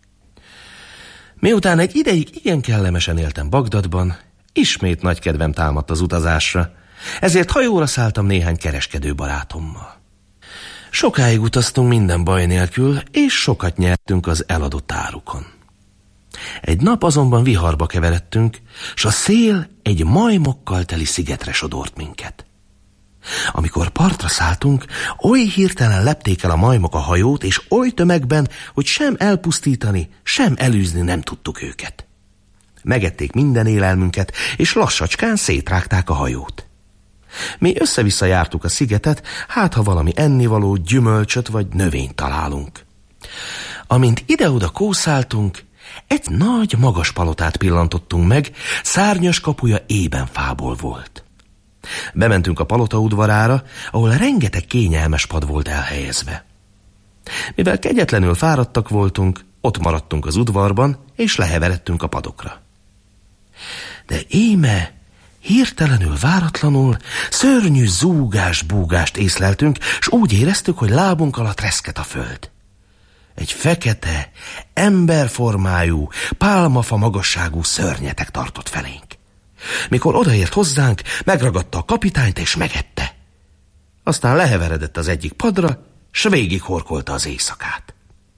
Miután egy ideig igen kellemesen éltem Bagdadban, ismét nagy kedvem támadt az utazásra, ezért hajóra szálltam néhány kereskedő barátommal. Sokáig utaztunk minden baj nélkül, és sokat nyertünk az eladott árukon. Egy nap azonban viharba keveredtünk, s a szél egy majmokkal teli szigetre sodort minket. Amikor partra szálltunk, oly hirtelen lepték el a majmok a hajót, és oly tömegben, hogy sem elpusztítani, sem elűzni nem tudtuk őket. Megették minden élelmünket, és lassacskán szétrágták a hajót. Mi össze-vissza jártuk a szigetet, hát ha valami ennivaló, gyümölcsöt vagy növényt találunk. Amint ide-oda kószáltunk, egy nagy, magas palotát pillantottunk meg, szárnyas kapuja ében fából volt. Bementünk a palota udvarára, ahol rengeteg kényelmes pad volt elhelyezve. Mivel kegyetlenül fáradtak voltunk, ott maradtunk az udvarban, és leheveredtünk a padokra. De íme hirtelenül, váratlanul szörnyű zúgás-búgást észleltünk, s úgy éreztük, hogy lábunk alatt reszket a föld. Egy fekete, emberformájú, pálmafa magasságú szörnyetek tartott felénk. Mikor odaért hozzánk, megragadta a kapitányt és megette. Aztán leheveredett az egyik padra, s végighorkolta az éjszakát.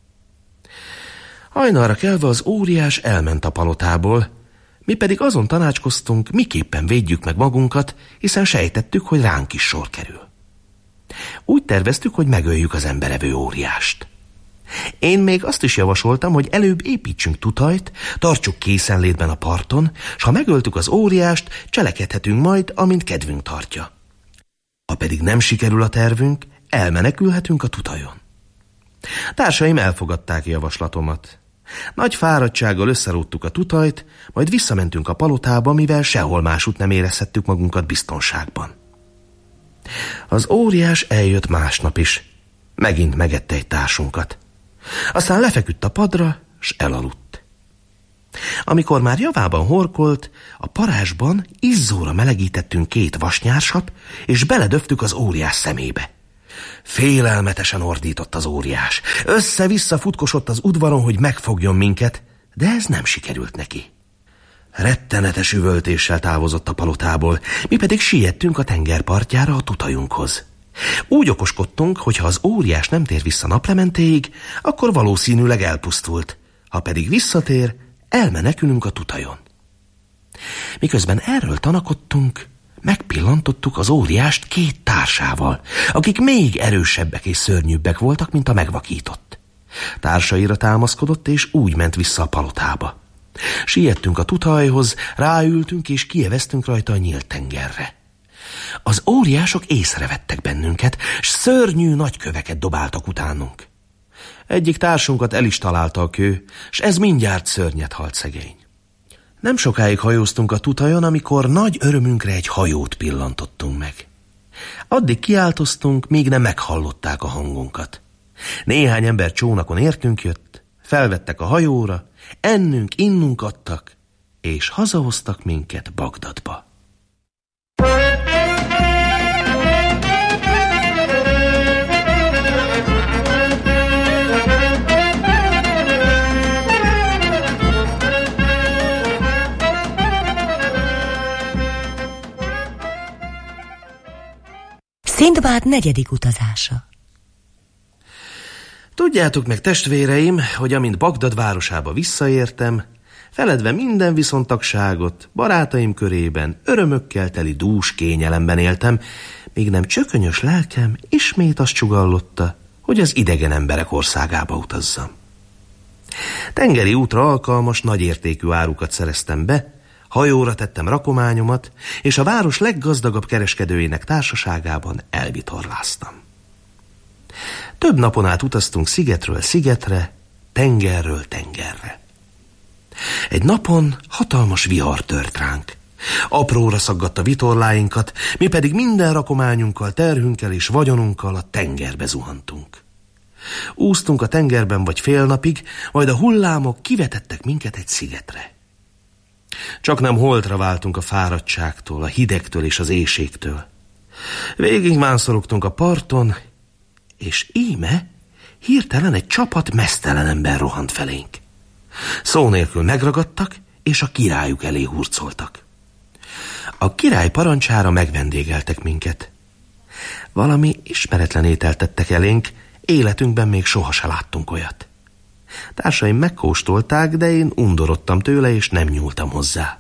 Hajnalra kelve az óriás elment a palotából, mi pedig azon tanácskoztunk, miképpen védjük meg magunkat, hiszen sejtettük, hogy ránk is sor kerül. Úgy terveztük, hogy megöljük az emberevő óriást. Én még azt is javasoltam, hogy előbb építsünk tutajt, tartsuk készenlétben a parton, s ha megöltük az óriást, cselekedhetünk majd, amint kedvünk tartja. Ha pedig nem sikerül a tervünk, elmenekülhetünk a tutajon. Társaim elfogadták javaslatomat. Nagy fáradtsággal összeróttuk a tutajt, majd visszamentünk a palotába, mivel sehol másút nem érezhettük magunkat biztonságban. Az óriás eljött másnap is. Megint megette egy társunkat. Aztán lefeküdt a padra, s elaludt. Amikor már javában horkolt, a parázsban izzóra melegítettünk 2 vasnyársat, és beledöftük az óriás szemébe. Félelmetesen ordított az óriás. Össze-vissza futkosott az udvaron, hogy megfogjon minket, de ez nem sikerült neki. Rettenetes üvöltéssel távozott a palotából, mi pedig siettünk a tengerpartjára a tutajunkhoz. Úgy okoskodtunk, hogy ha az óriás nem tér vissza naplementéig, akkor valószínűleg elpusztult. Ha pedig visszatér, elmenekülünk a tutajon. Miközben erről tanakodtunk, megpillantottuk az óriást 2 társával, akik még erősebbek és szörnyűbbek voltak, mint a megvakított. Társaira támaszkodott, és úgy ment vissza a palotába. Siettünk a tutajhoz, ráültünk, és kieveztünk rajta a nyílt tengerre. Az óriások észrevettek bennünket, s szörnyű nagy köveket dobáltak utánunk. Egyik társunkat el is találta a kő, s ez mindjárt szörnyet halt szegény. Nem sokáig hajóztunk a tutajon, amikor nagy örömünkre egy hajót pillantottunk meg. Addig kiáltoztunk, míg nem meghallották a hangunkat. Néhány ember csónakon értünk jött, felvettek a hajóra, ennünk, innunk adtak, és hazahoztak minket Bagdadba. Szindbád 4. utazása. Tudjátok meg, testvéreim, hogy amint Bagdad városába visszaértem, feledve minden viszontagságot, barátaim körében örömökkel teli dús kényelemben éltem, míg nem csökönyös lelkem ismét azt csugallotta, hogy az idegen emberek országába utazzam. Tengeri útra alkalmas, nagyértékű árukat szereztem be, hajóra tettem rakományomat, és a város leggazdagabb kereskedőinek társaságában elvitorláztam. Több napon át utaztunk szigetről szigetre, tengerről tengerre. Egy napon hatalmas vihar tört ránk. Apróra szaggatta vitorláinkat, mi pedig minden rakományunkkal, terhünkkel és vagyonunkkal a tengerbe zuhantunk. Úsztunk a tengerben vagy fél napig, majd a hullámok kivetettek minket egy szigetre. Csaknem holtra váltunk a fáradtságtól, a hidegtől és az éhségtől. Végig mászorogtunk a parton, és íme hirtelen egy csapat meztelen ember rohant felénk. Szó nélkül megragadtak, és a királyuk elé hurcoltak. A király parancsára megvendégeltek minket. Valami ismeretlen ételt tettek elénk, életünkben még soha se láttunk olyat. Társaim megkóstolták, de én undorodtam tőle, és nem nyúltam hozzá.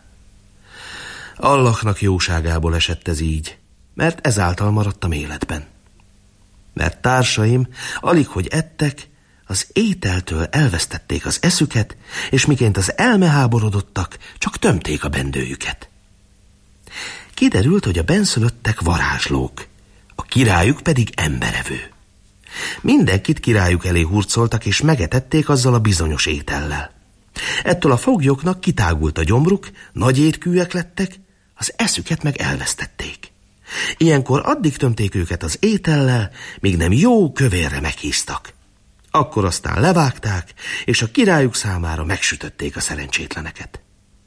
Allahnak jóságából esett ez így, mert ezáltal maradtam életben. Mert társaim alig hogy ettek, az ételtől elvesztették az eszüket, és miként az elmeháborodottak, csak tömték a bendőjüket. Kiderült, hogy a benszülöttek varázslók, a királyuk pedig emberevő. Mindenkit királyuk elé hurcoltak, és megetették azzal a bizonyos étellel. Ettől a foglyoknak kitágult a gyomruk, nagy étkűek lettek, az eszüket meg elvesztették. Ilyenkor addig tömték őket az étellel, míg nem jó kövérre meghíztak. Akkor aztán levágták, és a királyuk számára megsütötték a szerencsétleneket.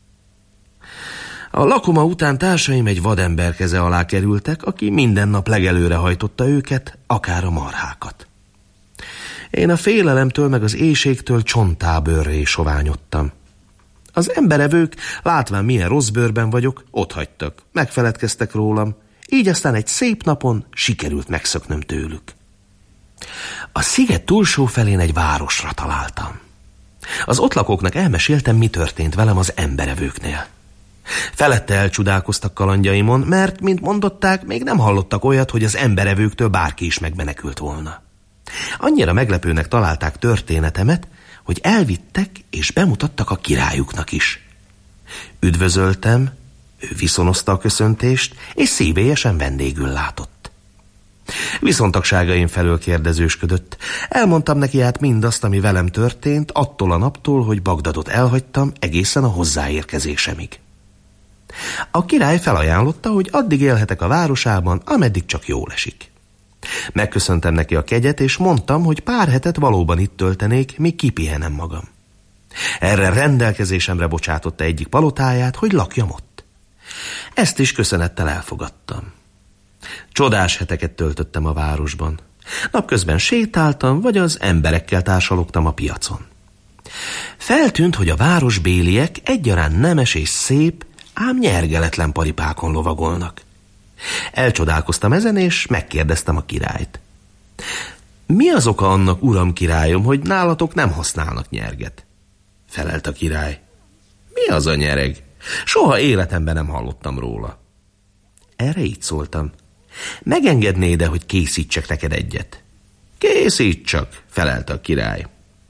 A lakoma után társaim egy vadember keze alá kerültek, aki minden nap legelőre hajtotta őket, akár a marhákat. Én a félelemtől meg az éhségtől csontábőrré soványodtam. Az emberevők, látván milyen rossz bőrben vagyok, otthagytak, megfeledkeztek rólam, így aztán egy szép napon sikerült megszöknöm tőlük. A sziget túlsó felén egy városra találtam. Az ott lakóknak elmeséltem, mi történt velem az emberevőknél. Felette elcsodálkoztak kalandjaimon, mert, mint mondották, még nem hallottak olyat, hogy az emberevőktől bárki is megmenekült volna. Annyira meglepőnek találták történetemet, hogy elvittek és bemutattak a királyuknak is. Üdvözöltem, ő viszonozta a köszöntést, és szívélyesen vendégül látott. Viszontagságaim felől kérdezősködött. Elmondtam neki hát mindazt, ami velem történt, attól a naptól, hogy Bagdadot elhagytam, egészen a hozzáérkezésemig. A király felajánlotta, hogy addig élhetek a városában, ameddig csak jól esik. Megköszöntem neki a kegyet, és mondtam, hogy pár hetet valóban itt töltenék, míg kipihenem magam. Erre rendelkezésemre bocsátotta egyik palotáját, hogy lakjam ott. Ezt is köszönettel elfogadtam. Csodás heteket töltöttem a városban. Napközben sétáltam, vagy az emberekkel társalogtam a piacon. Feltűnt, hogy a városbéliek egyaránt nemes és szép, ám nyergeletlen paripákon lovagolnak. Elcsodálkoztam ezen, és megkérdeztem a királyt. Mi az oka annak, uram királyom, hogy nálatok nem használnak nyerget? Felelt a király. Mi az a nyereg? Soha életemben nem hallottam róla. Erre így szóltam. Megengednéd-e, hogy készítsek neked egyet? Készíts csak, felelte a király.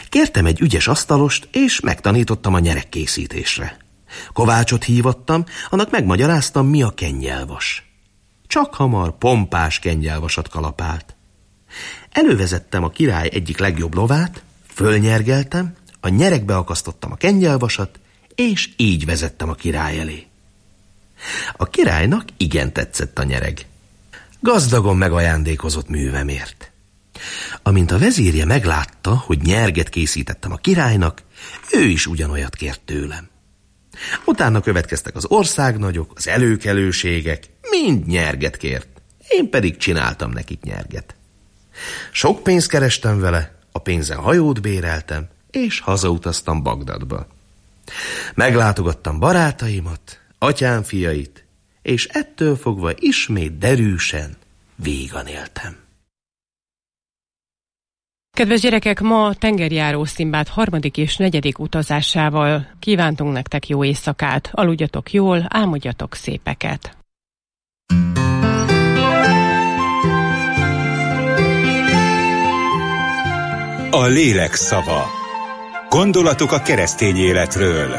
Kértem egy ügyes asztalost, és megtanítottam a nyeregkészítésre. Kovácsot hívattam, annak megmagyaráztam, mi a kengyelvas. Csak hamar pompás kengyelvasat kalapált. Elővezettem a király egyik legjobb lovát, fölnyergeltem, a nyeregbe akasztottam a kengyelvasat, és így vezettem a király elé. A királynak igen tetszett a nyereg. Gazdagon megajándékozott művemért. Amint a vezírje meglátta, hogy nyerget készítettem a királynak, ő is ugyanolyat kért tőlem. Utána következtek az országnagyok, az előkelőségek, mind nyerget kért. Én pedig csináltam nekik nyerget. Sok pénzt kerestem vele, a pénzen hajót béreltem, és hazautaztam Bagdadba. Meglátogattam barátaimat, atyám fiait, és ettől fogva ismét derűsen vígan éltem. Kedves gyerekek, ma tengerjáró Szimbád 3. és 4. utazásával kívántunk nektek jó éjszakát. Aludjatok jól, álmodjatok szépeket. A lélek szava. Gondolatok a keresztény életről.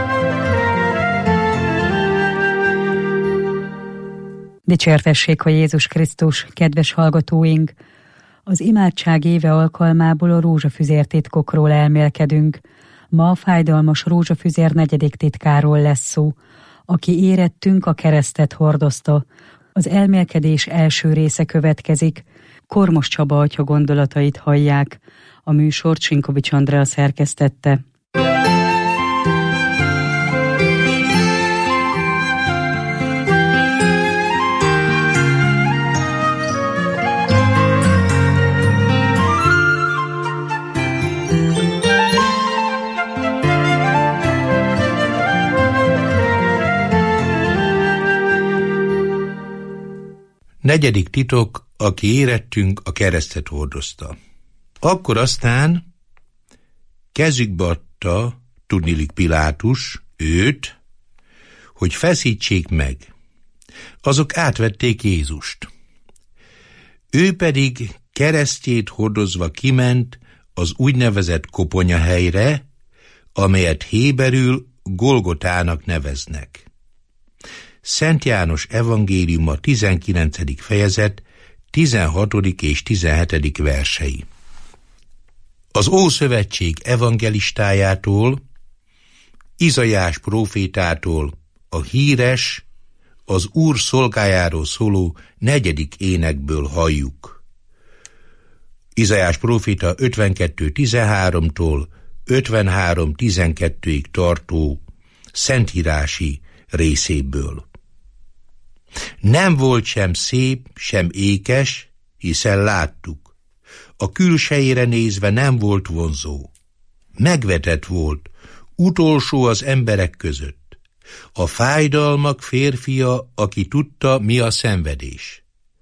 Dicsértessék a Jézus Krisztus, kedves hallgatóink! Az imádság éve alkalmából a rózsafüzér titkokról elmélkedünk. Ma a fájdalmas rózsafüzér 4. titkáról lesz szó. Aki érettünk, a keresztet hordozta. Az elmélkedés első része következik. Kormos Csaba atya gondolatait hallják. A műsort Sinkovics Andrea szerkesztette. Negyedik titok, aki érettünk, a keresztet hordozta. Akkor aztán kezükbe adta, tudniillik Pilátus, őt, hogy feszítsék meg. Azok átvették Jézust. Ő pedig keresztjét hordozva kiment az úgynevezett koponyahelyre, amelyet héberül Golgotának neveznek. Szent János evangéliuma 19. fejezet 16. és 17. versei. Az Ószövetség evangelistájától, Izaiás prófétától a híres, az Úr szolgájáról szóló 4. énekből halljuk. Izaiás próféta 52.13-tól 53.12-ig tartó szentírási részéből. Nem volt sem szép, sem ékes, hiszen láttuk. A külsejére nézve nem volt vonzó. Megvetett volt, utolsó az emberek között. A fájdalmak férfia, aki tudta, mi a szenvedés.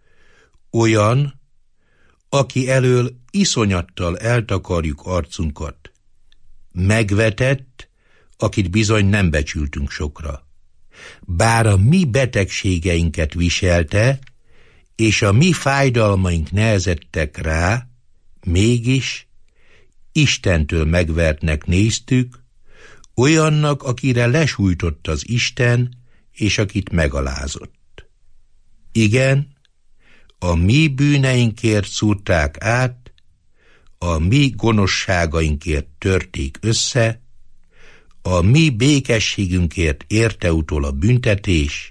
Olyan, aki elől iszonyattal eltakarjuk arcunkat. Megvetett, akit bizony nem becsültünk sokra. Bár a mi betegségeinket viselte, és a mi fájdalmaink nehezettek rá, mégis Istentől megvertnek néztük, olyannak, akire lesújtott az Isten, és akit megalázott. Igen, a mi bűneinkért szúrták át, a mi gonoszságainkért törték össze, a mi békességünkért érte utol a büntetés,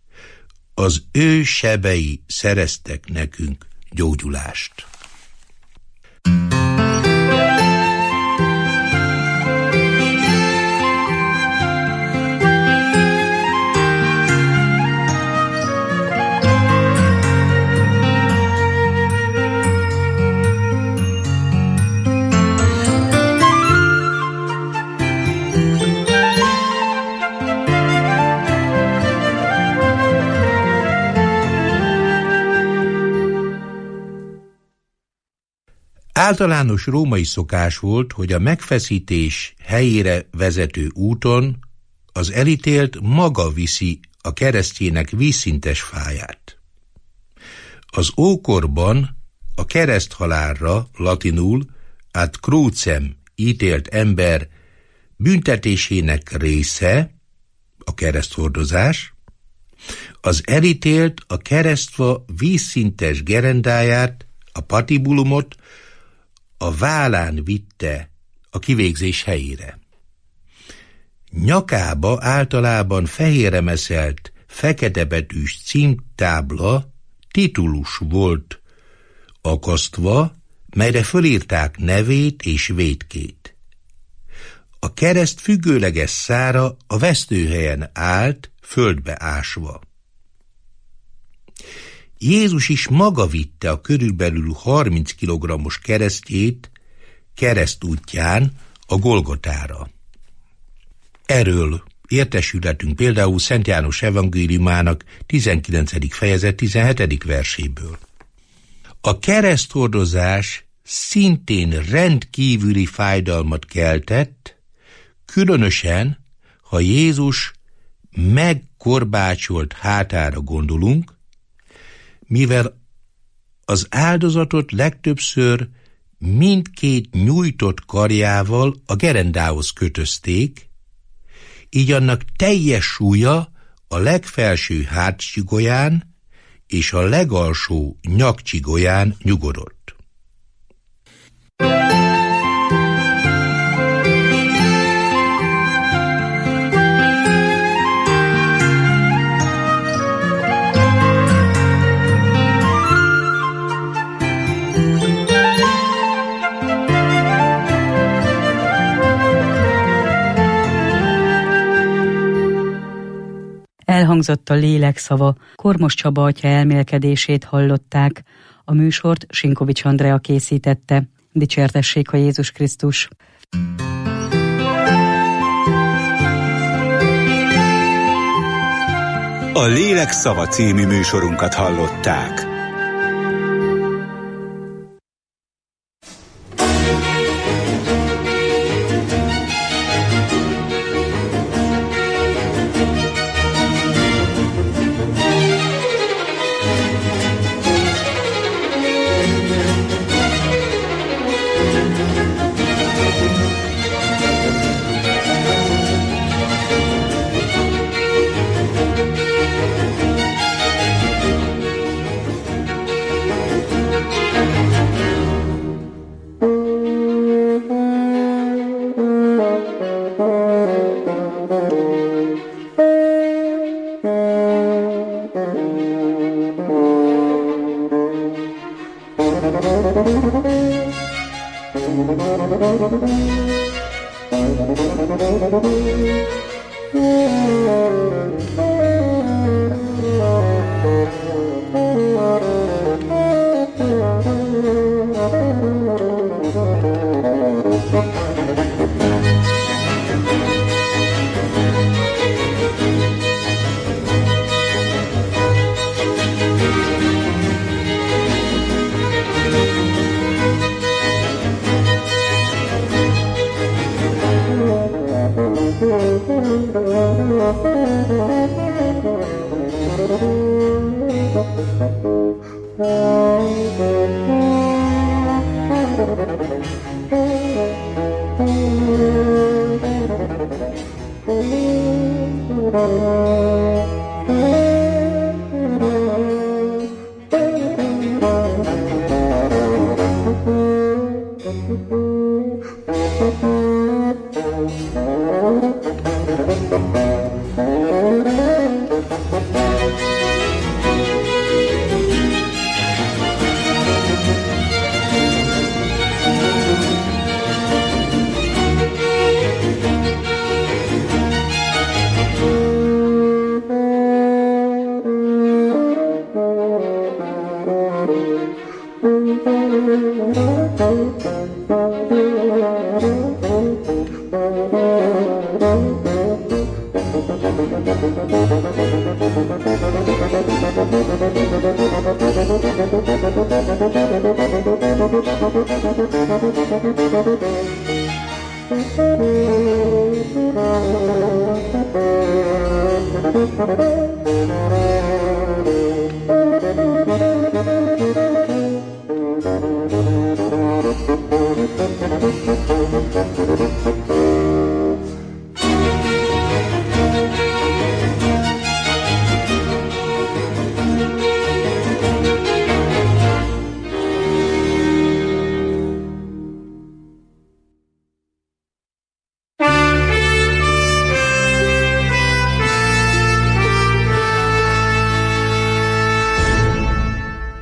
az ő sebei szereztek nekünk gyógyulást. Általános római szokás volt, hogy a megfeszítés helyére vezető úton az elítélt maga viszi a keresztjének vízszintes fáját. Az ókorban a kereszthalálra latinul ad crucem ítélt ember büntetésének része, a kereszthordozás, az elítélt a keresztfa vízszintes gerendáját, a patibulumot a vállán vitte a kivégzés helyére. Nyakába általában fehérre meszelt, fekete betűs címtábla, titulus volt akasztva, melyre fölírták nevét és vétkét. A kereszt függőleges szára a vesztőhelyen állt, földbe ásva. Jézus is maga vitte a körülbelül 30 kg-os keresztjét keresztútján a Golgotára. Erről értesülhetünk például Szent János evangéliumának 19. fejezet 17. verséből. A kereszthordozás szintén rendkívüli fájdalmat keltett, különösen, ha Jézus megkorbácsolt hátára gondolunk, mivel az áldozatot legtöbbször mindkét nyújtott karjával a gerendához kötözték, így annak teljes súlya a legfelső hátcsigolyán és a legalsó nyakcsigolyán nyugodott. Elhangzott a lélek szava, Kormos Csaba atya elmélkedését hallották. A műsort Sinkovics Andrea készítette. Dicsértessék a Jézus Krisztus! A Lélek szava című műsorunkat hallották.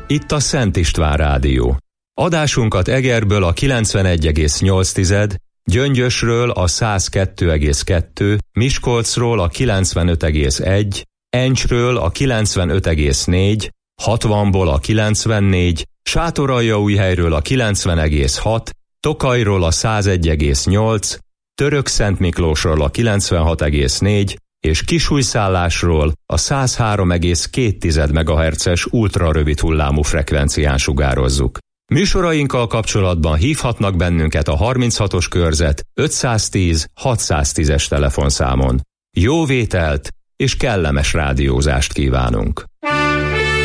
Itt a Szent István Rádió. Adásunkat Egerből a 91,8, Gyöngyösről a 102,2, Miskolcról a 95,1, Encsről a 95,4, 60-ból a 94, Sátoraljaújhelyről a 90,6, Tokajról a 101,8, Törökszentmiklósról a 96,4 és Kisújszállásról a 103,2 MHz-es ultrarövid hullámú frekvencián sugározzuk. Műsorainkkal kapcsolatban hívhatnak bennünket a 36-os körzet 510 610-es telefonszámon. Jó vételt és kellemes rádiózást kívánunk!